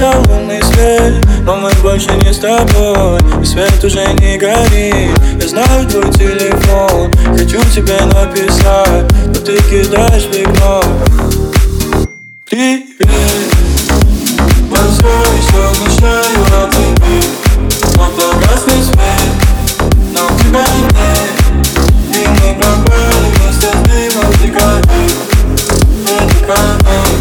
гаснет лунный свет, но мы больше не с тобой, и свет уже не горит. Я знаю твой телефон, хочу тебе написать, но ты кидаешь в игнор. Привет, я все еще мечтаю о тебе, но погаснет свет, но тебя нет, и мы пропали вместе с дымом сигарет. Это канал,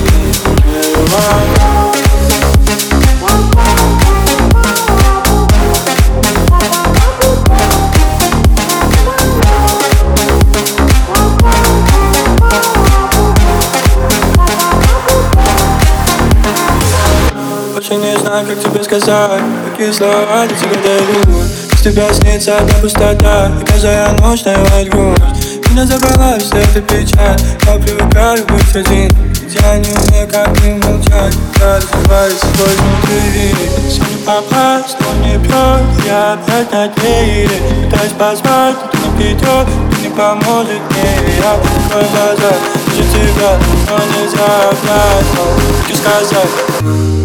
больше не знаю, как тебе сказать, какие слова для тебя дарю. Без тебя снится одна пустота, и каждая ночь навевает грусть. Меня забрала вся эта печаль, я привыкаю быть один. Я не умею, как не молчать, я развиваюсь сквозь внутри. Сегодня попасть, но не бьет, я опять на двери. Пытаюсь позвать, но ты не придет, ты не поможет мне. Я открою глаза, вижу тебя, но нельзя обратно. Хочу сказать.